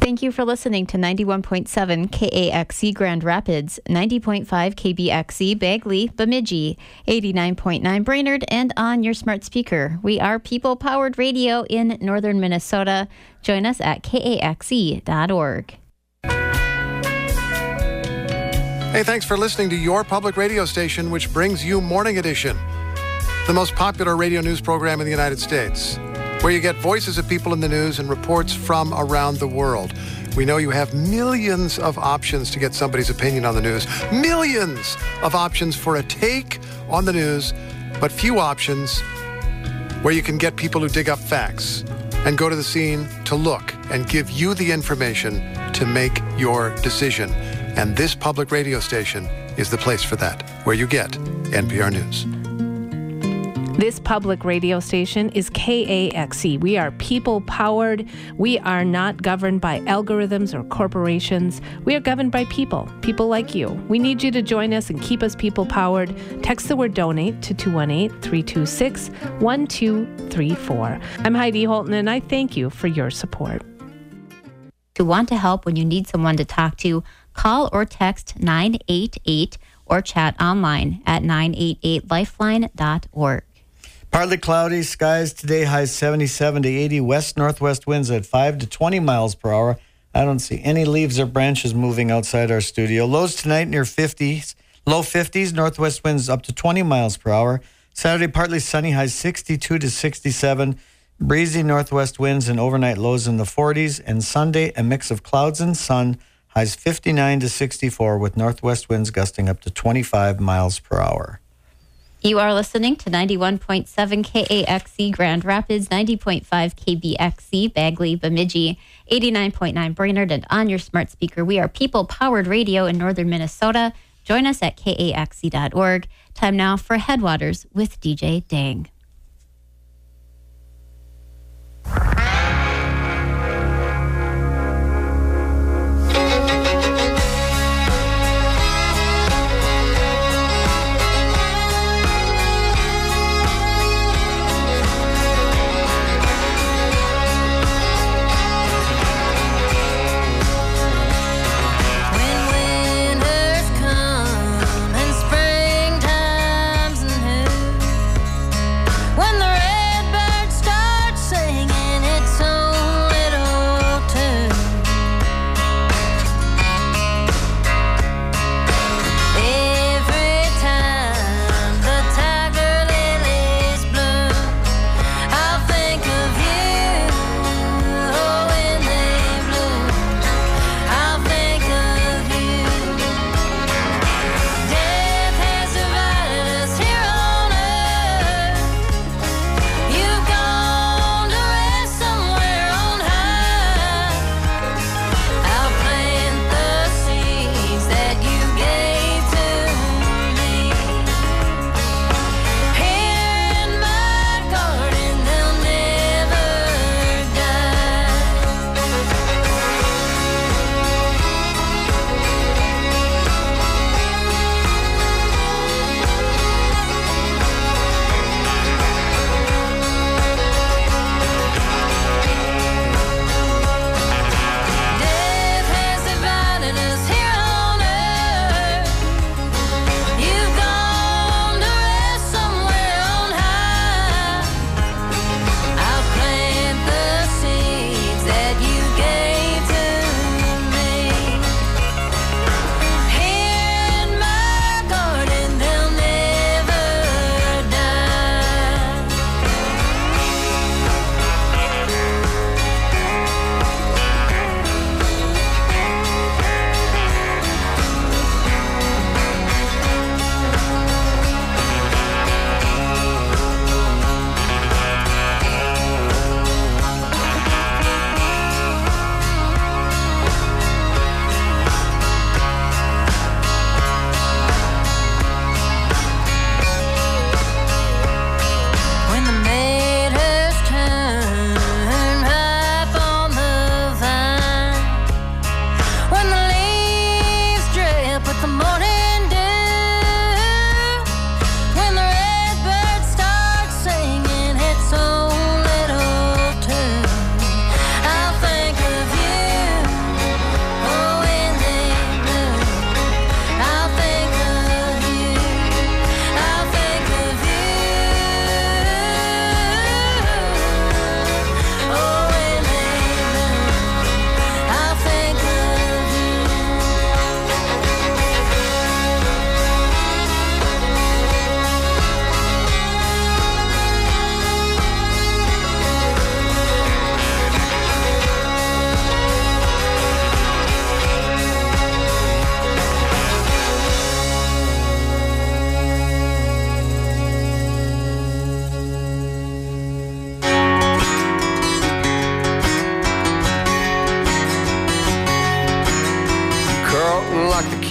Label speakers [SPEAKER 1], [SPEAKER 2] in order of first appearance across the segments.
[SPEAKER 1] Thank you for listening to 91.7 KAXE Grand Rapids, 90.5 KBXE Bagley, Bemidji, 89.9 Brainerd, and on your smart speaker. We are people-powered radio in northern Minnesota. Join us at kaxe.org.
[SPEAKER 2] Hey, thanks for listening to your public radio station, which brings you Morning Edition, the most popular radio news program in the United States, where you get voices of people in the news and reports from around the world. We know you have millions of options to get somebody's opinion on the news, millions of options for a take on the news, but few options where you can get people who dig up facts and go to the scene to look and give you the information to make your decision. And this public radio station is the place for that, where you get NPR News.
[SPEAKER 3] This public radio station is KAXE. We are people-powered. We are not governed by algorithms or corporations. We are governed by people like you. We need you to join us and keep us people-powered. Text the word donate to 218-326-1234. I'm Heidi Holton, and I thank you for your support.
[SPEAKER 1] To want to help when you need someone to talk to, call or text 988 or chat online at 988lifeline.org.
[SPEAKER 4] Partly cloudy skies today, highs 77 to 80, west-northwest winds at 5 to 20 miles per hour. I don't see any leaves or branches moving outside our studio. Lows tonight near 50s, low 50s, northwest winds up to 20 miles per hour. Saturday, partly sunny, highs 62 to 67, breezy northwest winds and overnight lows in the 40s. And Sunday, a mix of clouds and sun, highs 59 to 64 with northwest winds gusting up to 25 miles per hour.
[SPEAKER 1] You are listening to 91.7 KAXE Grand Rapids, 90.5 KBXE Bagley, Bemidji, 89.9 Brainerd, and on your smart speaker. We are people-powered radio in northern Minnesota. Join us at kaxe.org. Time now for Headwaters with DJ Dang.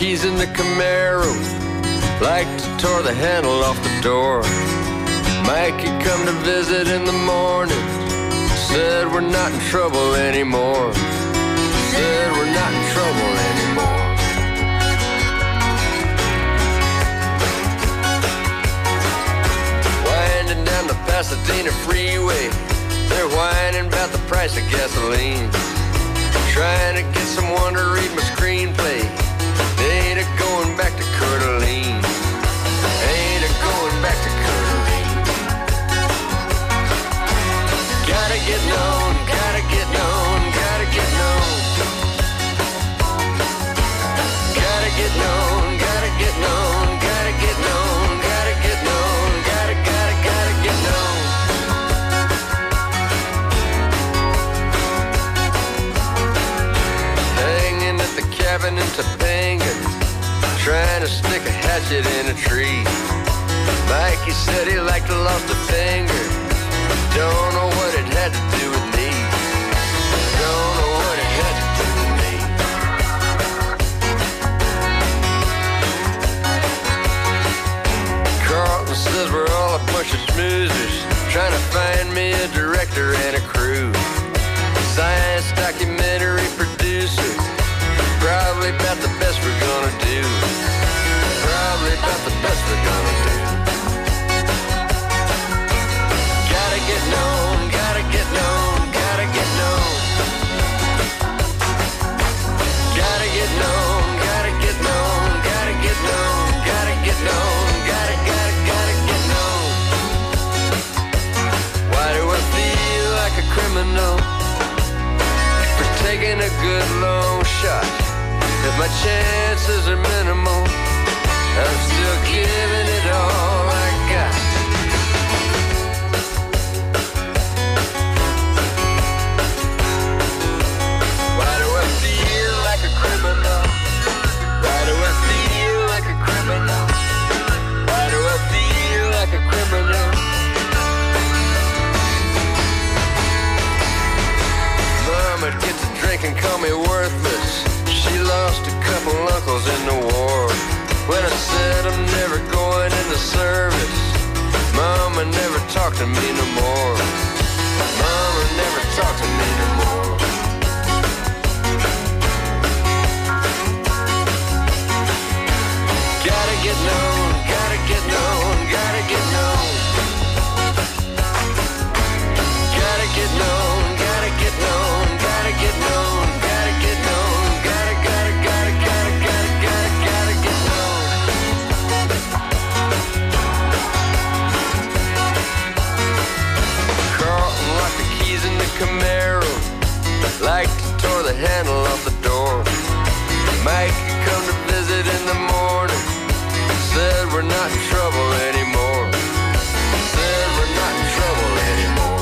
[SPEAKER 5] keys in the Camaro, like to tore the handle off the door. Mikey come to visit in the morning, said we're not in trouble anymore. Said we're not in trouble anymore. Winding down the Pasadena freeway, they're whining about the price of gasoline. Trying to get someone to read my screenplay. Ain't a going back to Coeur d'Alene. Ain't a going back to Coeur d'Alene. Gotta get known, gotta get known, gotta get known. Gotta get known, gotta get known, gotta get known, gotta get known, gotta get known. Hanging at the cabin in Topanga, trying to stick a hatchet in a tree. Mikey said he liked to lost a finger. Don't know what it had to do with me. Don't know what it had to do with me. Carlton says we're all a bunch of smoozers, trying to find me a director and a crew. Science documentary producer, probably about the best we're gonna do. Probably about the best we're gonna do. Gotta get known, gotta get known, gotta get known. Gotta get known, gotta get known, gotta get known, gotta get known, gotta get known. Why do I feel like a criminal for taking a good long shot? If my chances are minimal, I'm still giving it all I got. Why do I feel like a criminal? Why do I feel like a criminal? Why do I feel like a criminal? Mama gets a drink and call me worthless. She lost a couple uncles in the war. When I said I'm never going into service, Mama never talked to me no more. Mama never talked to me no more. Gotta get known, gotta get known, gotta get known. Gotta get known, gotta get known, gotta get known, gotta get known, gotta get known. Carlton locked the keys in the Camaro, like to tore the handle off the door. Mike come to visit in the morning, said we're not in trouble anymore. Said we're not in trouble anymore.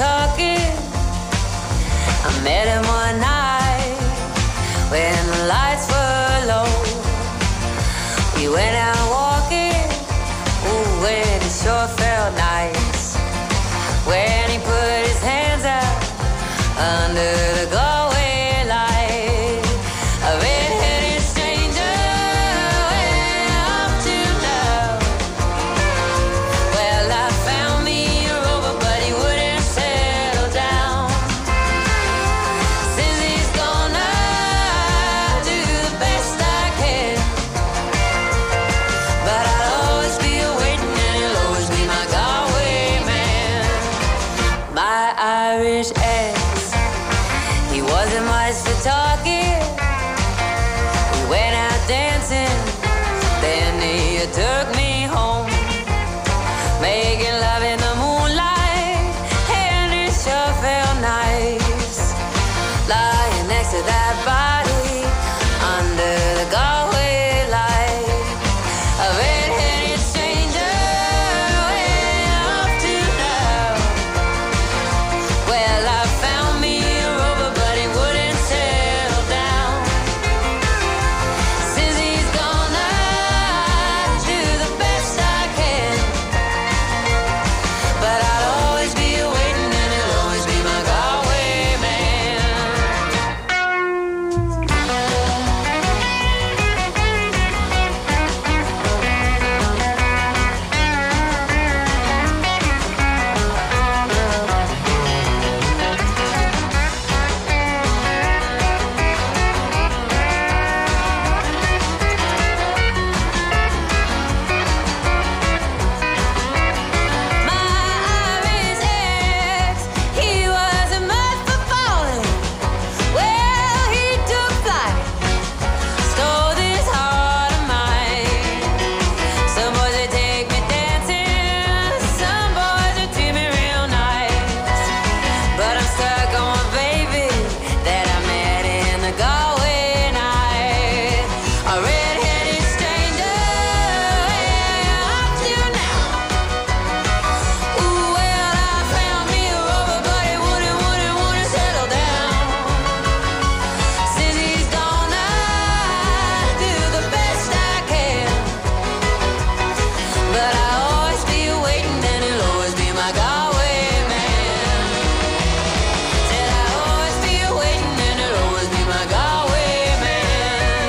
[SPEAKER 6] talking. I met him one night when the lights were low. We went out walking, ooh, and it sure felt nice. When he put his hands out under the Galway light, a red-headed stranger went up to now. Well, I found me a rover, but he wouldn't settle down. Since he's gone, I do the best I can, but I'll always be waiting, and he'll always be my Galway man. My Irish ex, he wasn't much for talking. We went out dancing, then he took me home, making love in the moonlight, and it sure felt nice, lying next to that body under the Galway light. A red-headed stranger way up to now. Well, I found me a rover, but he wouldn't settle down. Since he's gone, I do the best I can, but I'll always be waiting, and he'll always be my Galway man. My Irish ex, he wasn't much for falling. Well, he took flight, stole this heart of mine. Some boys they take me dancing, some boys they treat me real nice, but I'm stuck on one baby that I met in the Galway night. A red-headed stranger way up to now. Ooh, well, I found me a rover, but he wouldn't settle down. Since he's gone, I do the best I can, but I'll always be waiting, and he'll always be my Galway man. Said I'll always be waiting, and he'll always be my Galway man.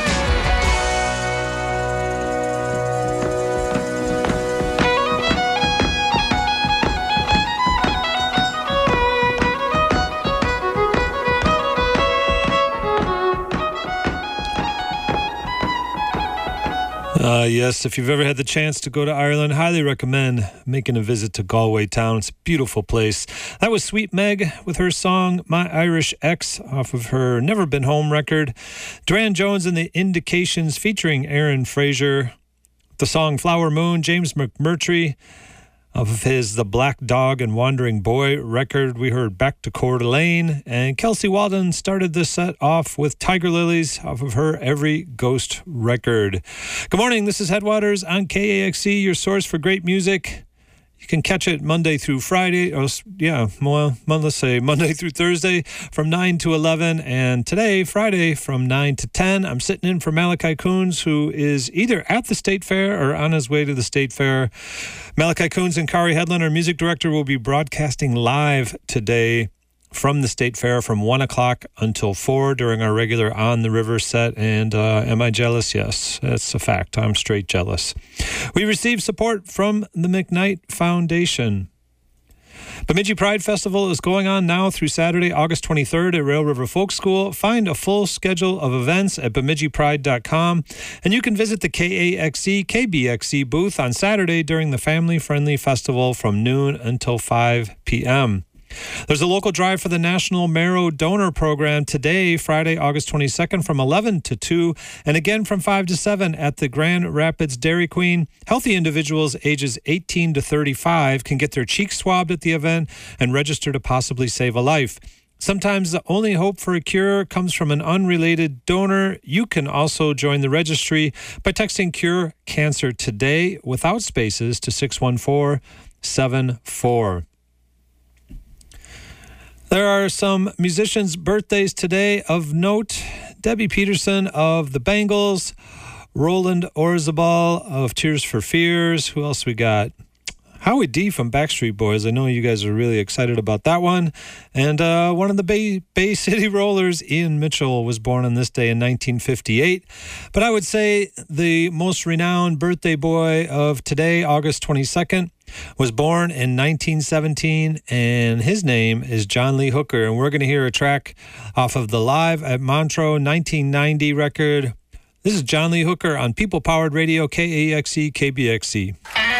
[SPEAKER 7] Yes, if you've ever had the chance to go to Ireland, highly recommend making a visit to Galway town. It's a beautiful place. That was Sweet Meg with her song My Irish Ex off of her Never Been Home record. Duran Jones and the Indications featuring Aaron Fraser. The song Flower Moon, James McMurtry off of his The Black Dog and Wandering Boy record. We heard Back to Coeur d'Alene, and Kelsey Walden started this set off with Tiger Lilies off of her Every Ghost record. Good morning, this is Headwaters on KAXE, your source for great music. You can catch it Monday through Friday, or let's say Monday through Thursday from 9 to 11, and today, Friday, from 9 to 10. I'm sitting in for Malachi Coons, who is either at the State Fair or on his way to the State Fair. Malachi Coons and Kari Hedlund, our music director, will be broadcasting live today from the State Fair from 1 o'clock until 4 during our regular On the River set. And am I jealous? Yes, that's a fact. I'm straight jealous. We received support from the McKnight Foundation. Bemidji Pride Festival is going on now through Saturday, August 23rd at Rail River Folk School. Find a full schedule of events at bemidjipride.com. And you can visit the KAXE, KBXE booth on Saturday during the family-friendly festival from noon until 5 p.m. There's a local drive for the National Marrow Donor Program today, Friday, August 22nd from 11 to 2, and again from 5 to 7 at the Grand Rapids Dairy Queen. Healthy individuals ages 18 to 35 can get their cheeks swabbed at the event and register to possibly save a life. Sometimes the only hope for a cure comes from an unrelated donor. You can also join the registry by texting Cure Cancer today without spaces to 61474. There are some musicians' birthdays today of note. Debbie Peterson of the Bangles, Roland Orzabal of Tears for Fears. Who else we got? Howie D from Backstreet Boys. I know you guys are really excited about that one. And one of the Bay City Rollers, Ian Mitchell, was born on this day in 1958. But I would say the most renowned birthday boy of today, August 22nd, was born in 1917, and his name is John Lee Hooker. And we're going to hear a track off of the Live at Montreux 1990 record. This is John Lee Hooker on People Powered Radio, KAXE, KBXE.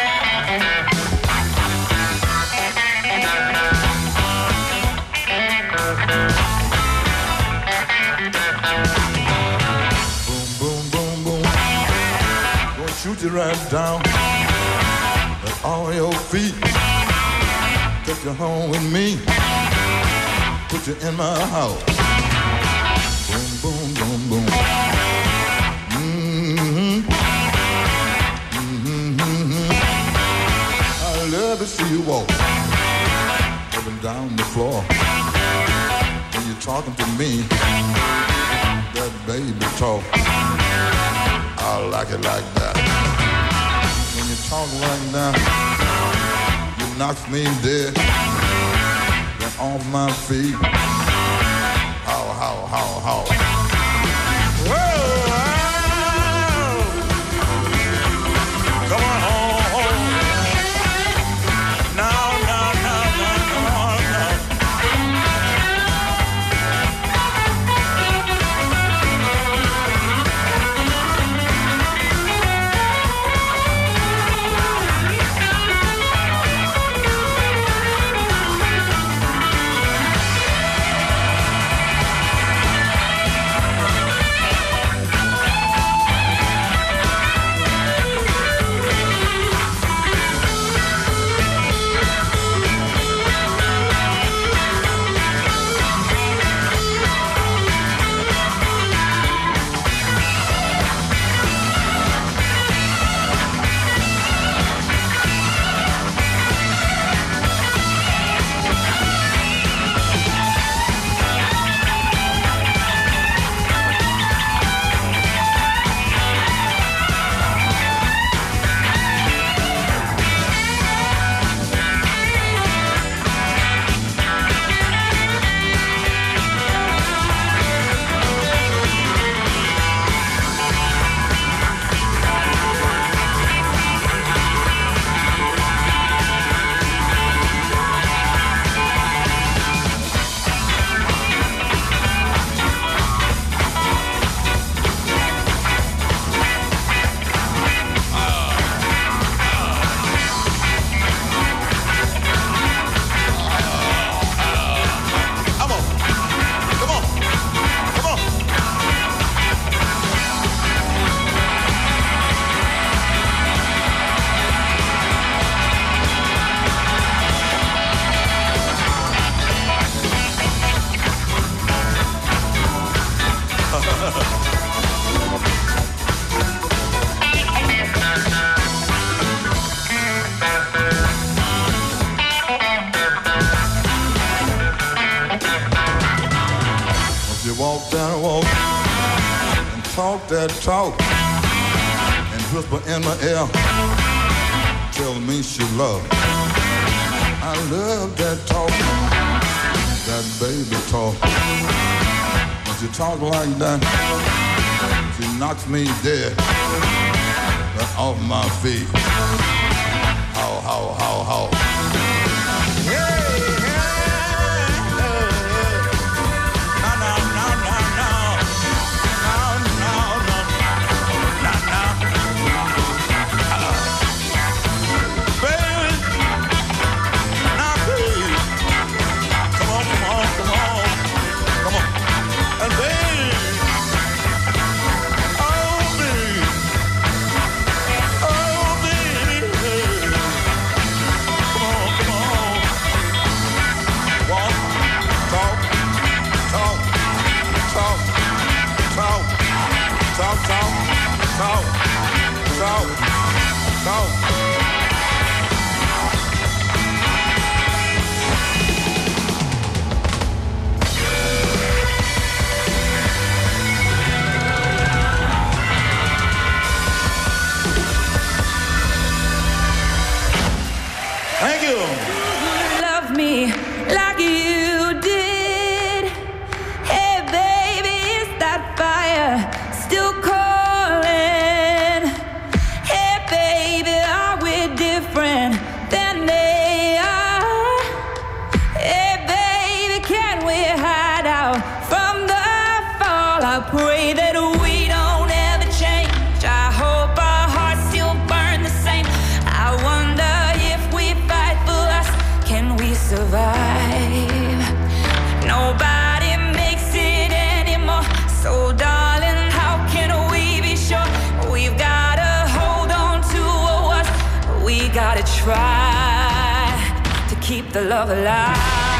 [SPEAKER 8] Shoot you right down at all your feet. Take you home with me. Put you in my house. Boom, boom, boom, boom. Mm-hmm. Mm-hmm, mm-hmm. I love to see you walk up and down the floor. When you're talking to me, that baby talk, I like it like that. When you talk like that, you knock me dead. Then off my feet. How. Whoa! Come on home. No. That talk and whisper in my ear, tell me she love. I love that talk, that baby talk. When she talk like that, she knocks me dead, right off my feet. How. Thank you.
[SPEAKER 6] Love me like you did. Hey, baby, is that fire still calling? Hey, baby, are we different than they are? Hey, baby, can we hide out from the fall? I pray that we don't ever change. I hope our hearts still burn the same. I wonder if we fight for us, can we survive? Nobody makes it anymore. So darling, how can we be sure? We've gotta hold on to what was. We gotta try to keep the love alive.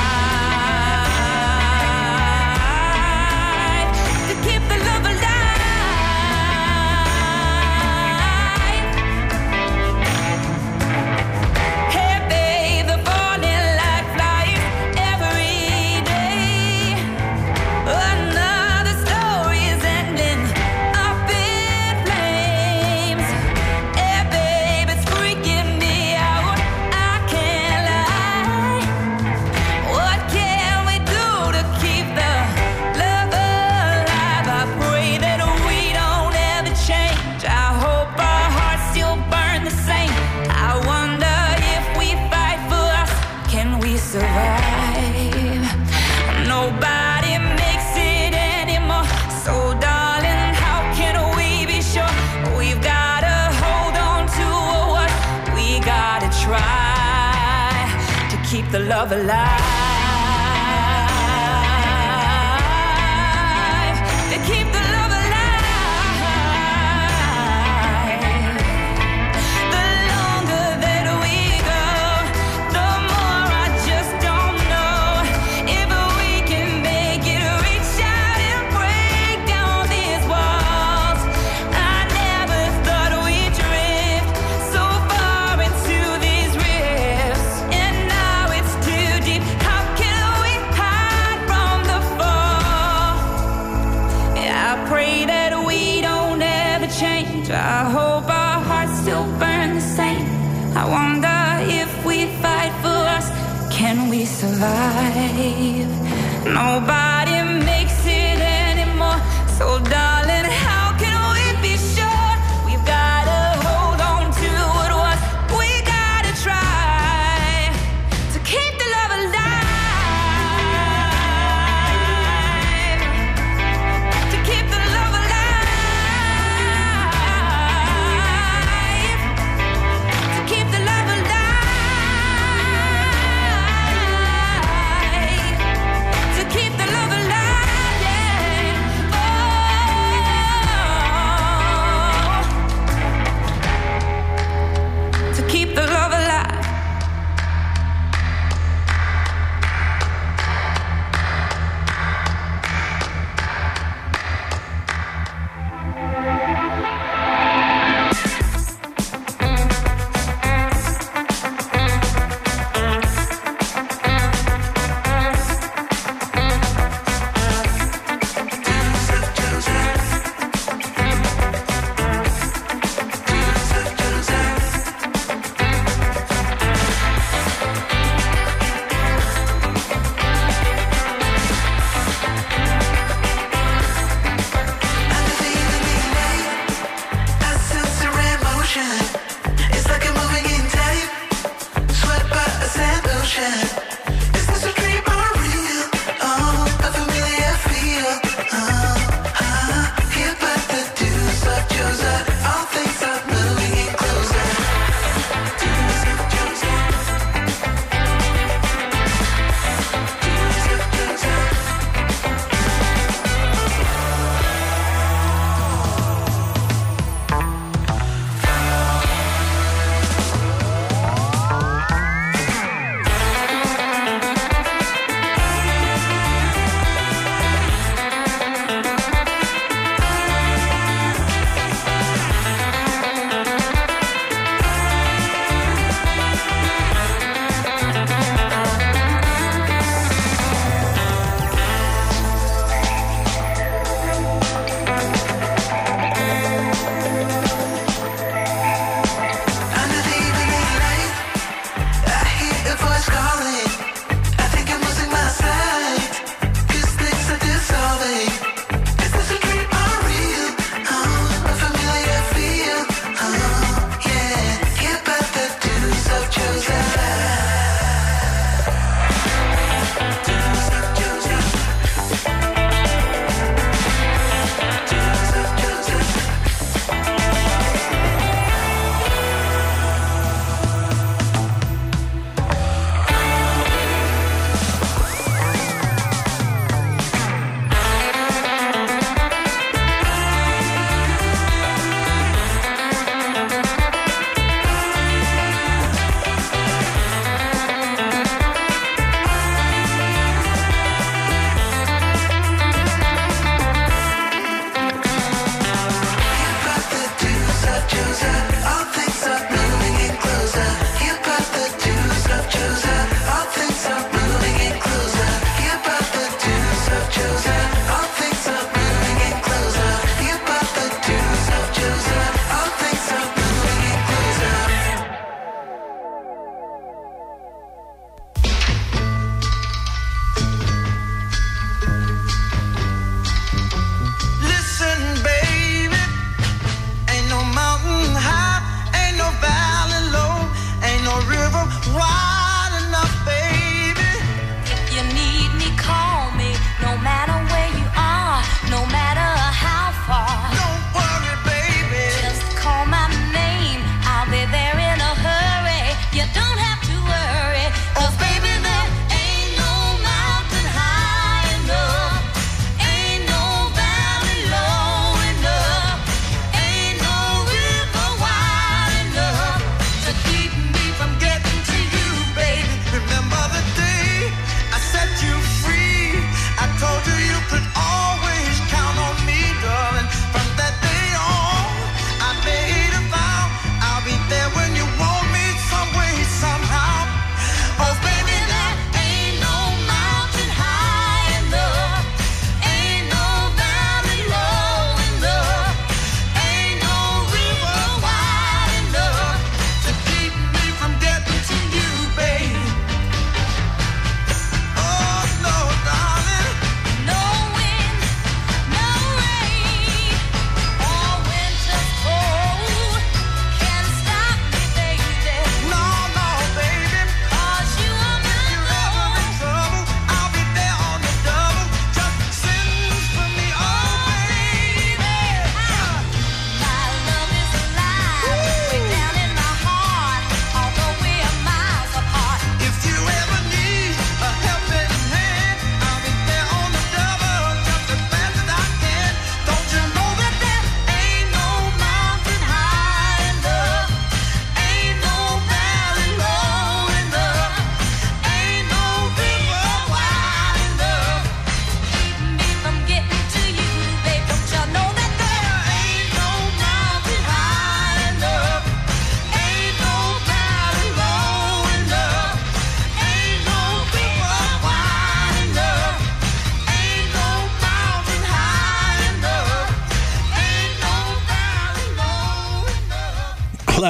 [SPEAKER 6] To keep the love alive. Hey babe, they're falling like flies every day. Another story's ending up in flames. Hey babe, it's freaking me out, I can't lie. What can we do to keep the love alive? I pray that we don't ever change. I hope our hearts still burn the same. I wonder if we fight for us, can we survive? Nobody makes it anymore. So darling, how can we be sure? We've gotta hold on to what we gotta try to keep the love alive. To keep the love alive. The longer that we go, the more I just don't know if we can make it, reach out and break down these walls. I never thought we'd drift so far into these rifts, and now it's too deep. How can we hide from the fall? I pray that we don't ever change. I hope our hearts still burn the same. I wonder if we fight for us, can we survive? Nobody makes it anymore. So darling, how can we be sure? We've gotta hold on to what was. We gotta try to keep the love alive. To keep the love alive. To keep the love alive. To keep the love alive, yeah. Oh,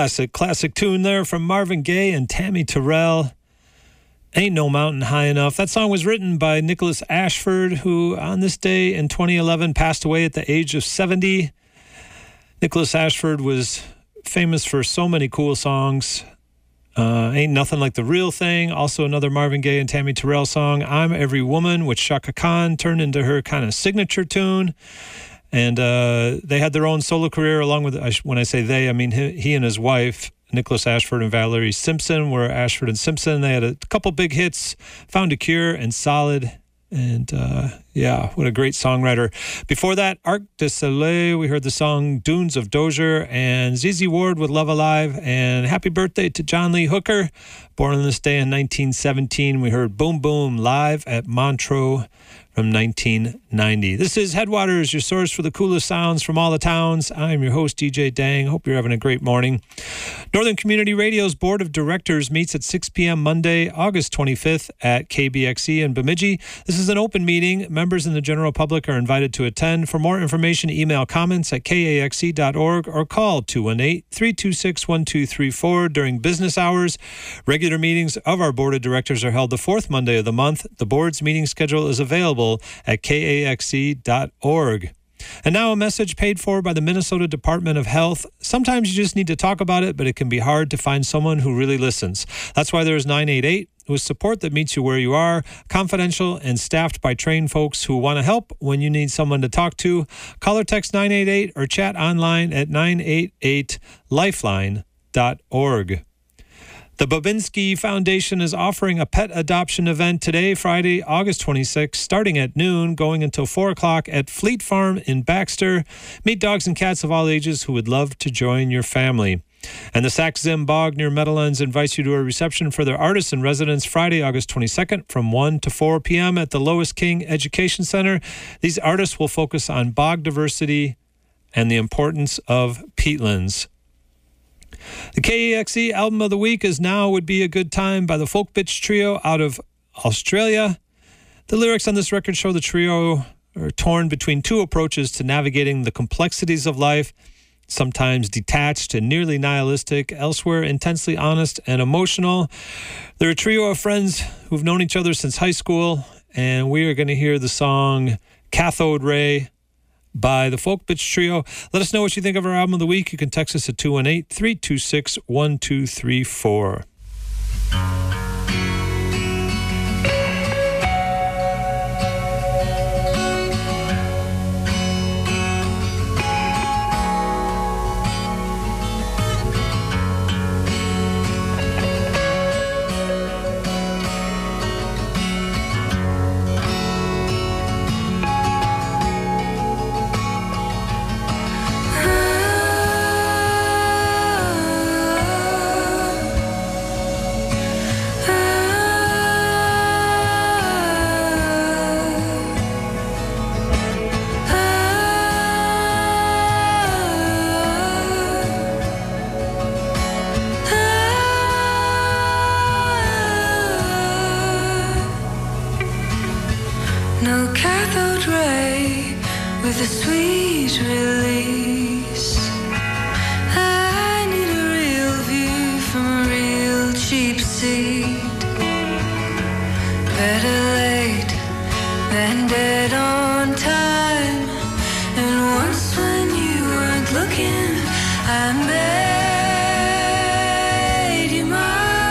[SPEAKER 7] Classic tune there from Marvin Gaye and Tammy Terrell. Ain't No Mountain High Enough. That song was written by Nicholas Ashford, who on this day in 2011 passed away at the age of 70. Nicholas Ashford was famous for so many cool songs. Ain't Nothing Like the Real Thing. Also another Marvin Gaye and Tammy Terrell song, I'm Every Woman, which Chaka Khan turned into her kind of signature tune. And they had their own solo career along with, when I say they, I mean he and his wife, Nicholas Ashford and Valerie Simpson, were Ashford and Simpson. They had a couple big hits, Found a Cure and Solid. And yeah, what a great songwriter. Before that, Arc de Soleil, we heard the song Dunes of Dozier, and ZZ Ward with Love Alive. And happy birthday to John Lee Hooker, born on this day in 1917. We heard Boom Boom live at Montreux from 1990. This is Headwaters, your source for the coolest sounds from all the towns. I'm your host, DJ Dang. Hope you're having a great morning. Northern Community Radio's Board of Directors meets at 6 p.m. Monday, August 25th at KBXE in Bemidji. This is an open meeting. Members and the general public are invited to attend. For more information, email comments at kaxe.org or call 218-326-1234 during business hours. Regular meetings of our Board of Directors are held the fourth Monday of the month. The board's meeting schedule is available at kaxe.org. And now a message paid for by the Minnesota Department of Health. Sometimes you just need to talk about it, but it can be hard to find someone who really listens. That's why there's 988, with support that meets you where you are, confidential and staffed by trained folks who want to help when you need someone to talk to. Call or text 988 or chat online at 988lifeline.org. The Babinski Foundation is offering a pet adoption event today, Friday, August 26th, starting at noon, going until 4 o'clock at Fleet Farm in Baxter. Meet dogs and cats of all ages who would love to join your family. And the Sax-Zim Bog near Meadowlands invites you to a reception for their artists in residence Friday, August 22nd from 1 to 4 p.m. at the Lois King Education Center. These artists will focus on bog diversity and the importance of peatlands. The KAXE album of the week is Now Would Be a Good Time by the Folk Bitch Trio out of Australia. The lyrics on this record show the trio are torn between two approaches to navigating the complexities of life, sometimes detached and nearly nihilistic, elsewhere intensely honest and emotional. They're a trio of friends who've known each other since high school, and we are going to hear the song Cathode Ray by the Folk Bitch Trio. Let us know what you think of our album of the week. You can text us at 218-326-1234.
[SPEAKER 9] No cathode ray with a sweet release. I need a real view from a real cheap seat. Better late than dead on time. And once when you weren't looking, I made you mine.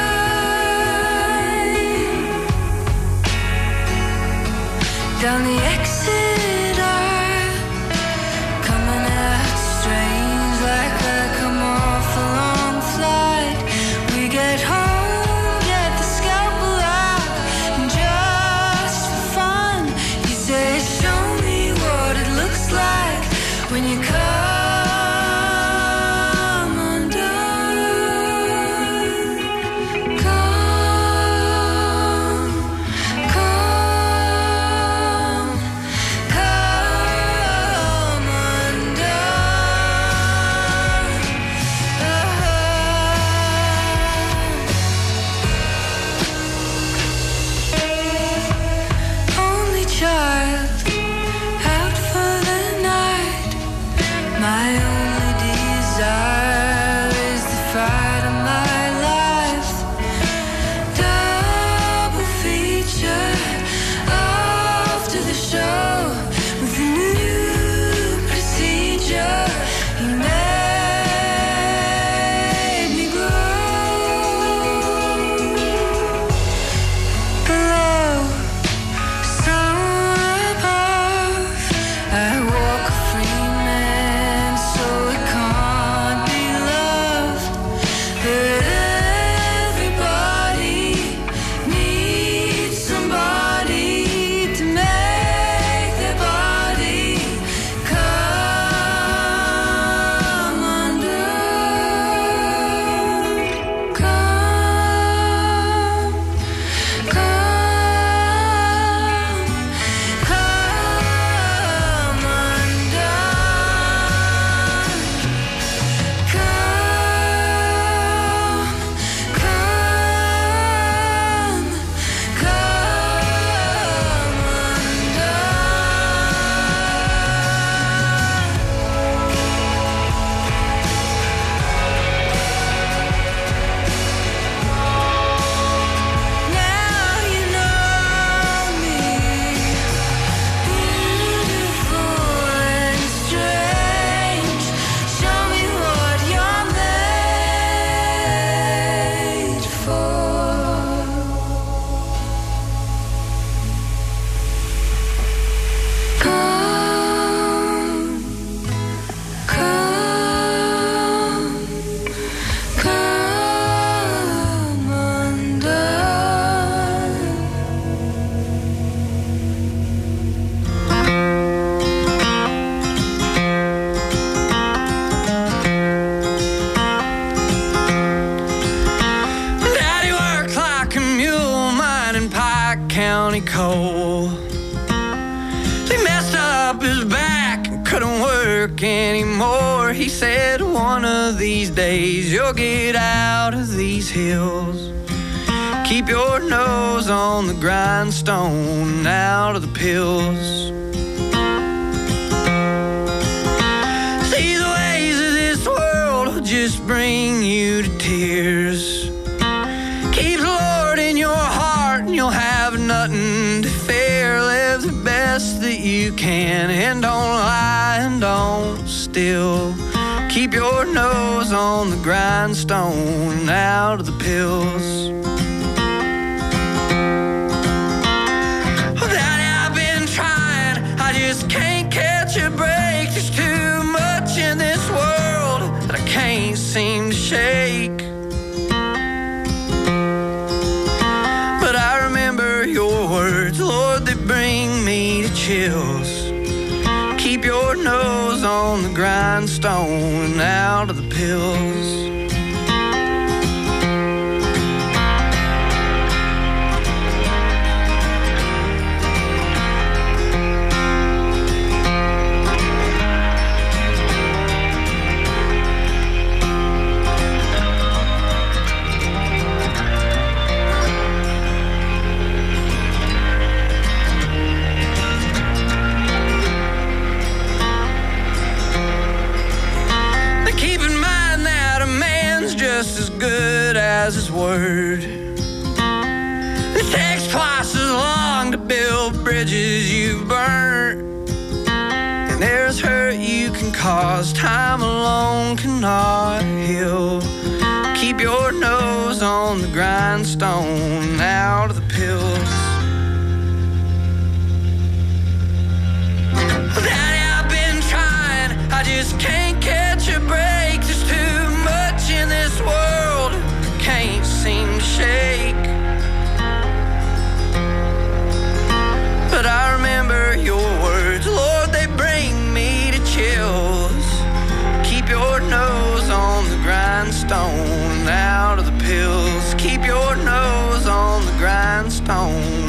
[SPEAKER 9] Down the exit aisle, coming out strange like I come off a long flight. We get home, get the scalpel out, and just for fun, you say, show me what it looks like when you come undone. Come, come,
[SPEAKER 10] county coal. He messed up his back and couldn't work anymore. He said, one of these days you'll get out of these hills. Keep your nose on the grindstone and out of the pills. See, the ways of this world will just bring you to tears. Keep the Lord in your heart and you'll have nothing to fear. Live the best that you can and don't lie and don't steal. Keep your nose on the grindstone and out of the pills. Just can't catch a break. There's too much in this world that I can't seem to shake. But I remember your words, Lord, they bring me to chills. Keep your nose on the grindstone and out of the pills. Just as good as his word. It takes twice as long to build bridges you've burnt. And there's hurt you can cause, time alone cannot heal. Keep your nose on the grindstone, out of the pills. Daddy, I've been trying, I just can't catch a break. There's too much in this world, can't seem to shake. But I remember your words, Lord, they bring me to chills. Keep your nose on the grindstone, out of the pills. Keep your nose on the grindstone.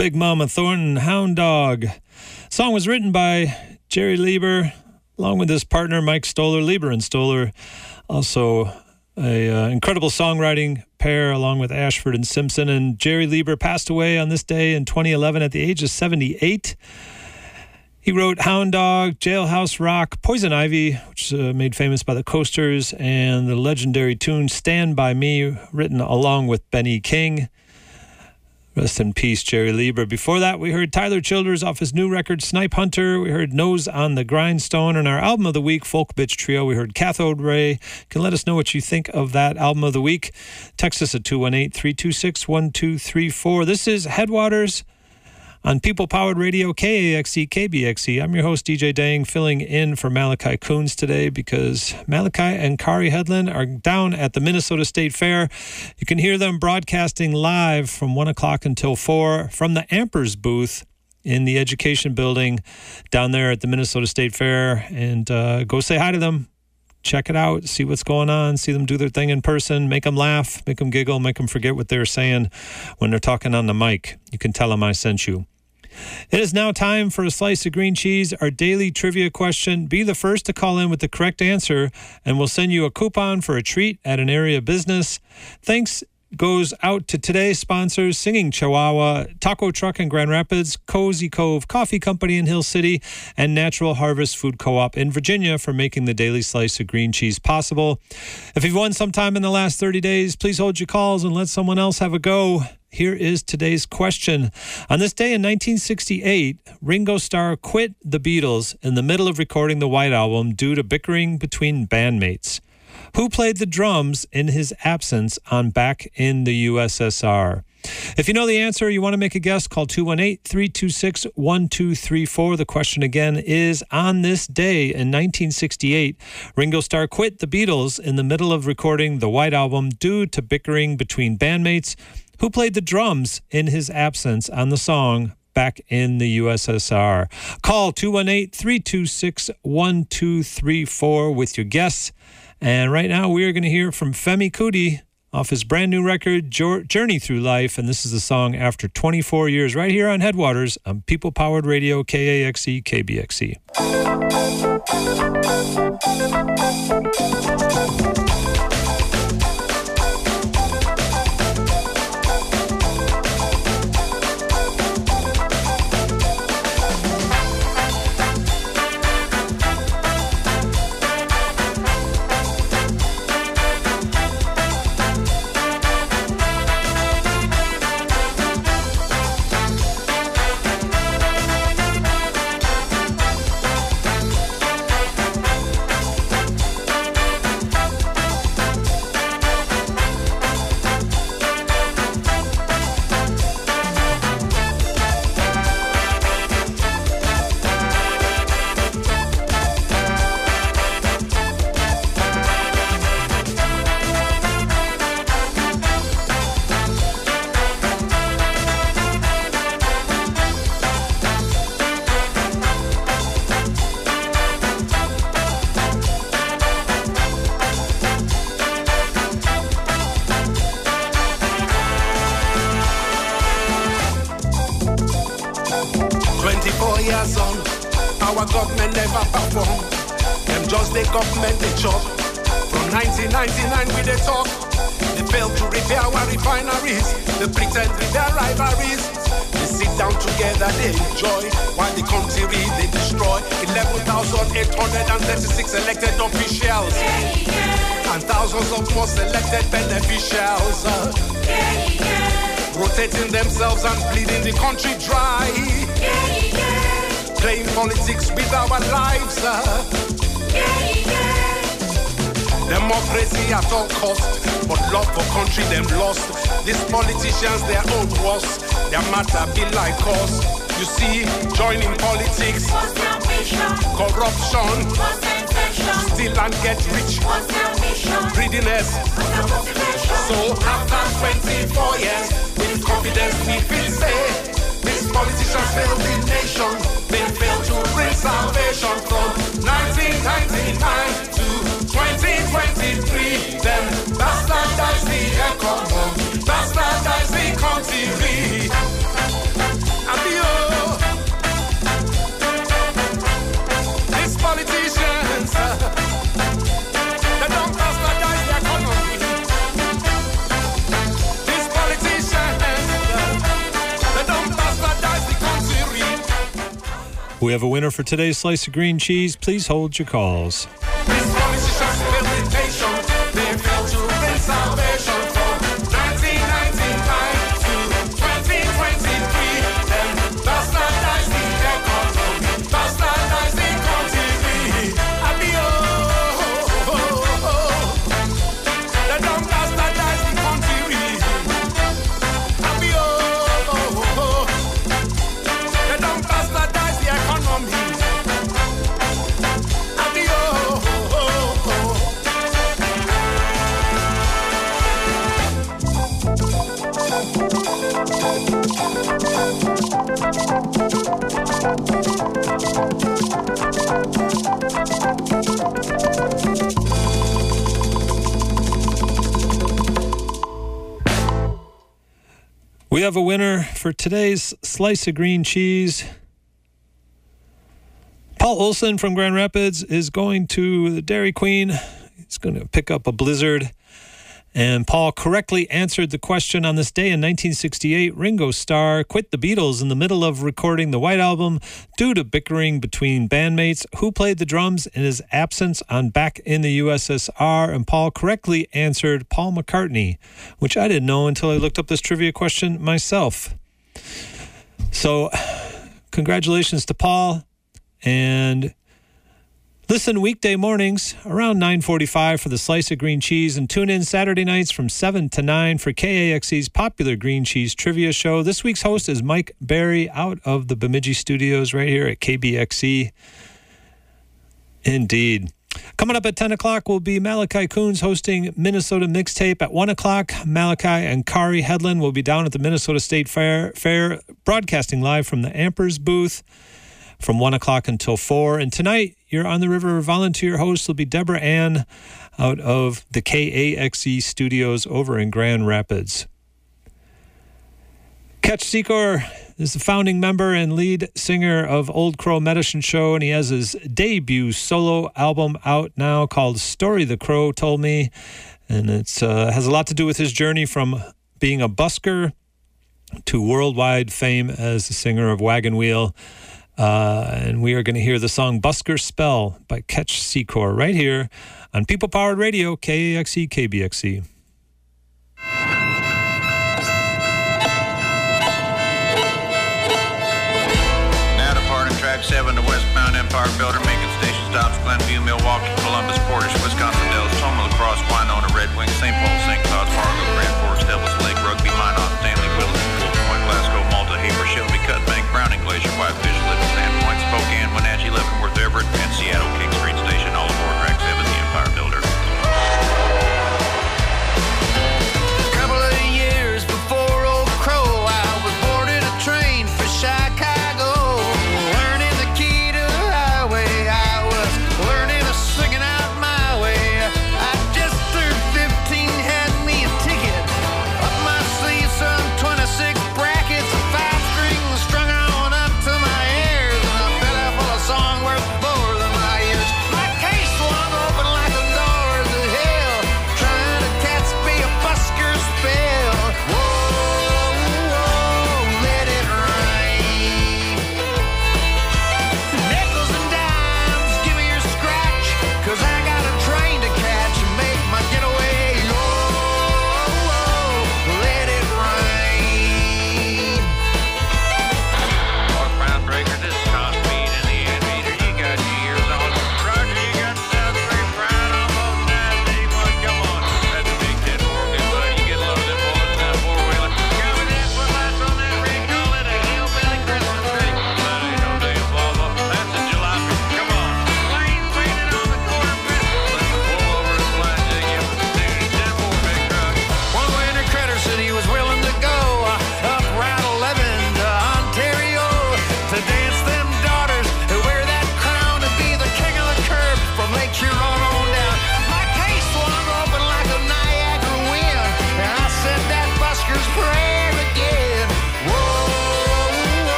[SPEAKER 7] Big Mama Thornton, Hound Dog. Song was written by Jerry Lieber, along with his partner Mike Stoller. Lieber and Stoller, also a incredible songwriting pair, along with Ashford and Simpson. And Jerry Lieber passed away on this day in 2011 at the age of 78. He wrote Hound Dog, Jailhouse Rock, Poison Ivy, which is made famous by the Coasters, and the legendary tune Stand By Me, written along with Benny King. Rest in peace, Jerry Lieber. Before that, we heard Tyler Childers off his new record, Snipe Hunter. We heard Nose on the Grindstone. And our album of the week, Folk Bitch Trio, we heard Cathode Ray. You can let us know what you think of that album of the week. Text us at 218-326-1234. This is Headwaters on People Powered Radio, KAXE, KBXE. I'm your host, DJ Dang, filling in for Malachi Coons today because Malachi and Kari Hedlund are down at the Minnesota State Fair. You can hear them broadcasting live from 1 o'clock until 4 from the Ampers booth in the Education Building down there at the Minnesota State Fair. And go say hi to them. Check it out, see what's going on, see them do their thing in person, make them laugh, make them giggle, make them forget what they're saying when they're talking on the mic. You can tell them I sent you. It is now time for a slice of green cheese, our daily trivia question. Be the first to call in with the correct answer, and we'll send you a coupon for a treat at an area business. Thanks goes out to today's sponsors, Singing Chihuahua, Taco Truck in Grand Rapids, Cozy Cove Coffee Company in Hill City, and Natural Harvest Food Co-op in Virginia for making the daily slice of green cheese possible. If you've won sometime in the last 30 days, please hold your calls and let someone else have a go. Here is today's question. On this day in 1968, Ringo Starr quit the Beatles in the middle of recording the White Album due to bickering between bandmates. Who played the drums in his absence on Back in the USSR? If you know the answer, you want to make a guess, call 218-326-1234. The question again is, on this day in 1968, Ringo Starr quit the Beatles in the middle of recording the White Album due to bickering between bandmates. Who played the drums in his absence on the song Back in the USSR? Call 218-326-1234 with your guess. And right now we are going to hear from Femi Kuti off his brand new record, Journey Through Life. And this is the song After 24 Years right here on Headwaters on People Powered Radio, KAXE, KBXE.
[SPEAKER 11] 24 years on, our government never perform. Them just the government they chop. From 1999 we they talk. They fail to repair our refineries. They pretend with their rivalries. They sit down together, they enjoy, while the country they destroy. 11,836 elected officials, and thousands of more selected beneficiaries. Rotating themselves and bleeding the country dry. Playing politics with our lives. Democracy at all cost, but love for country them lost. These politicians their own worst. Their matter be like us. You see, joining politics, corruption, steal and get rich, greediness. So after 24 years, with confidence we can say, these politicians failed the nation. They failed to bring salvation from 1999 to 2023. Then bastardize the economy, bastardize the country.
[SPEAKER 7] We have a winner for today's Slice of Green Cheese. Please hold your calls.
[SPEAKER 11] This politician's meditation, they failed to bring salvation from 1999 to 2023. Them does not dice the economy, does not dice the country. Happy the dumb does not dice the country. Happy the dumb does not dice the economy.
[SPEAKER 7] We have a winner for today's Slice of Green Cheese. Paul Olson from Grand Rapids is going to the Dairy Queen. He's going to pick up a Blizzard. And Paul correctly answered the question on this day in 1968. Ringo Starr quit the Beatles in the middle of recording the White Album due to bickering between bandmates who played the drums in his absence on Back in the USSR. And Paul correctly answered Paul McCartney, which I didn't know until I looked up this trivia question myself. So congratulations to Paul. And listen weekday mornings around 9:45 for the Slice of Green Cheese, and tune in Saturday nights from 7 to 9 for KAXE's popular green cheese trivia show. This week's host is Mike Barry out of the Bemidji studios right here at KBXE. Indeed. Coming up at 10 o'clock will be Malachi Coons hosting Minnesota Mixtape. At 1 o'clock, Malachi and Kari Hedlund will be down at the Minnesota State Fair broadcasting live from the Ampers booth from 1 o'clock until 4. And tonight, your On the River volunteer host will be Deborah Ann out of the KAXE studios over in Grand Rapids. Ketch Secor is the founding member and lead singer of Old Crow Medicine Show, and he has his debut solo album out now called Story the Crow Told Me. And it has a lot to do with his journey from being a busker to worldwide fame as the singer of Wagon Wheel. And we are going to hear the song Busker Spell by Ketch Secor right here on People Powered Radio, KAXE, KBXE.
[SPEAKER 12] Now departing track 7 to westbound Empire Builder, making station stops Glenview, Milwaukee, Columbus, Portage, Wisconsin Dells, Toma, La Crosse, Winona, Red Wing, St. Paul, St. Cloud, Fargo, Grand Forks, Devils Lake, Rugby, Minot, Stanley, Willis, Point, Glasgow, Malta, Haber, Shelby, Cutbank, Browning, Glacier, Whitefish, Livingston, Point, Spokane, Wenatchee, Leavenworth, Everett, and Seattle, King Street Station, all aboard track 7, the Empire Builder.
[SPEAKER 10] A couple of years before Old Crow, I was boarding a train for Chicago, learning the key to the highway. I was learning to sing it out my way. I just threw 15 head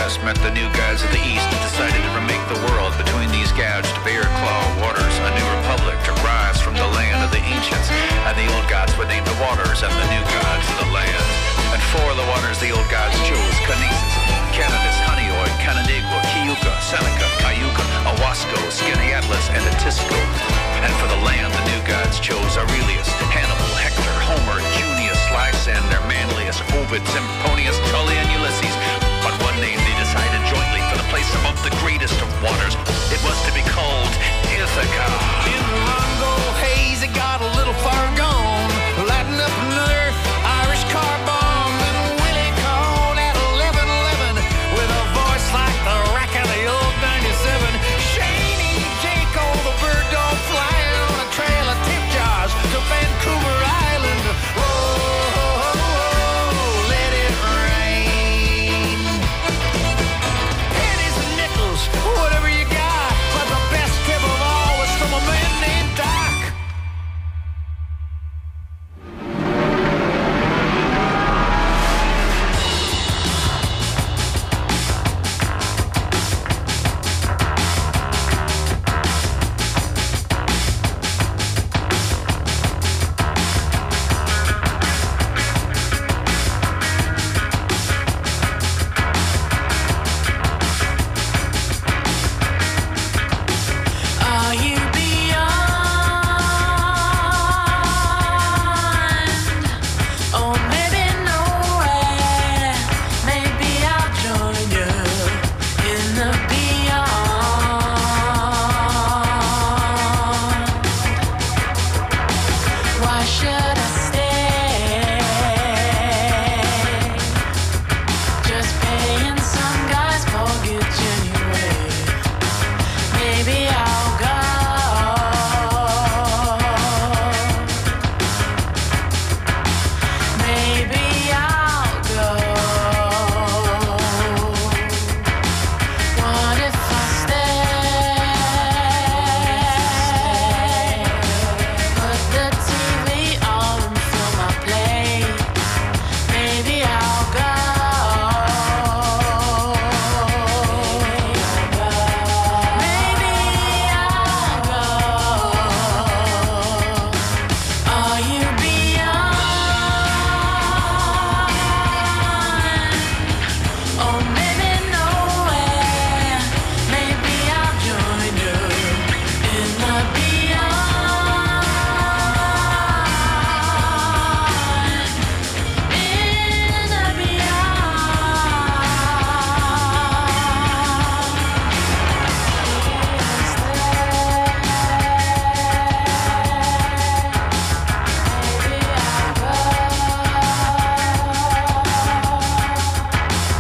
[SPEAKER 12] west met the new gods of the east and decided to remake the world between these gouged bear-claw waters. A new republic to rise from the land of the ancients, and the old gods were named the waters and the new gods of the land. And for the waters the old gods chose Kinesis, Canadus, Honeoid, Canandaigua, Kiuka, Seneca, Cayuca, Owasco, Skaneatlas, and Atisco. And for the land the new gods chose Aurelius, Hannibal, Hector, Homer, Junius, Lysander, Manlius, Ovid, Sempronius, Tully, and Ulysses. But one name they decided jointly for the place above the greatest of waters. It was to be called Ithaca.